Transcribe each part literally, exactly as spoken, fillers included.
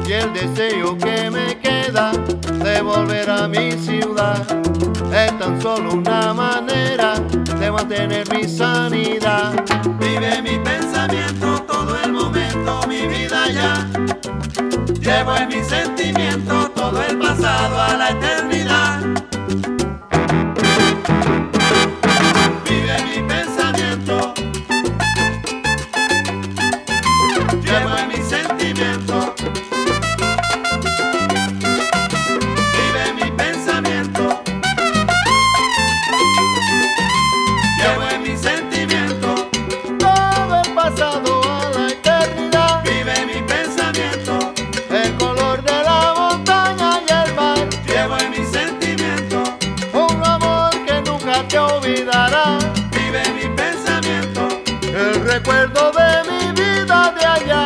y el deseo que me queda de volver a mi ciudad es tan solo una manera de mantener mi sanidad. Vive mi pensamiento todo el momento, mi vida ya. Llevo en mi sentimiento todo el pasado a la eternidad. Vive mi pensamiento. Llevo en mi sentimiento. Vive mi pensamiento. Llevo en mi sentimiento. Todo el pasado a la eternidad. Vive mi pensamiento. El color de la montaña y el mar. Llevo en mi sentimiento. Un amor que nunca te olvidará. Vive mi pensamiento. El recuerdo de mi vida de allá.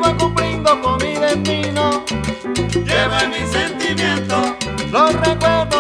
Cumpliendo con mi destino, llevo en mi sentimiento los recuerdos